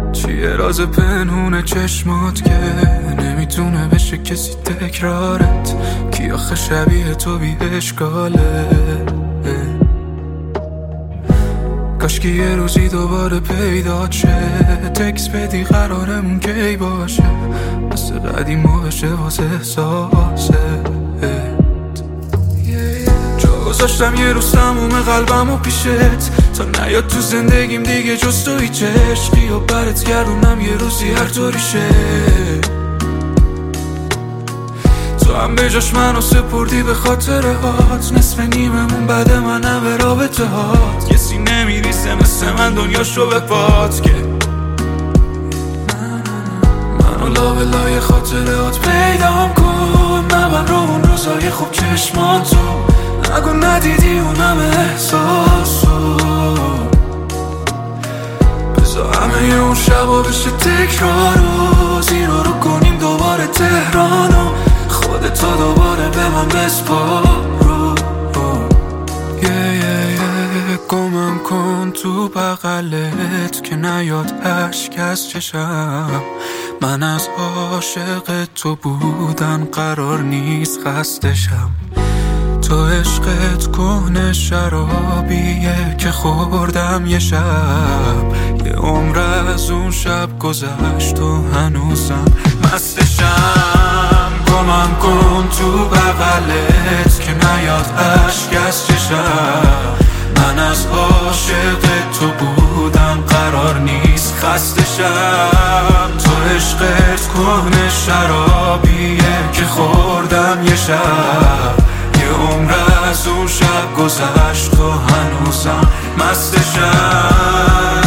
چیه راز پنهون چشمات که نمیتونه بشه کسی تکرارت؟ کی آخه شبیه تو بی اشکاله؟ کاشکی یه روزی دوباره پیدا شه، تکس بدی قرارمون کی باشه، مثل قدیما بشه واسه احساسه. جا گذاشتم یه روز تموم قلبم و پیشت، تا نیاد تو زندگیم دیگه جز تو هیچ عشقی، و برات گردونم یه روزی هر طوری شه. تو هم به جاش منو سپردی به خاطره هات، نصف نیممون بعد منم به رابطه هات. کسی نمیریسه مثل من دنیاشو به پات که منو لابلای خاطره هات پیدام کن. نبن رو اون روزای خوب چشماتو، نگو ندیدی اونم احساسو. بذار همه اون شبا بشه تکرارو، زیرا رو کنیم دوباره تهرانو، خودتا دوباره به من بسپارو. گمم کن تو بغلت که نیاد اشک از چشم. من از عاشق تو بودن قرار نیست خستشم. تو عشقت کهنه شرابیه که خوردم یه شب، یه عمر از اون شب گذشت و هنوزم مستشم. گمم کن تو بغلت که نیاد اشک از چشم. من از عاشق تو بودم قرار نیست خستشم. تو عشقت کهنه شرابیه که خوردم یه شب، یه عمر از اون شب گذشت و هنوزم مستشم.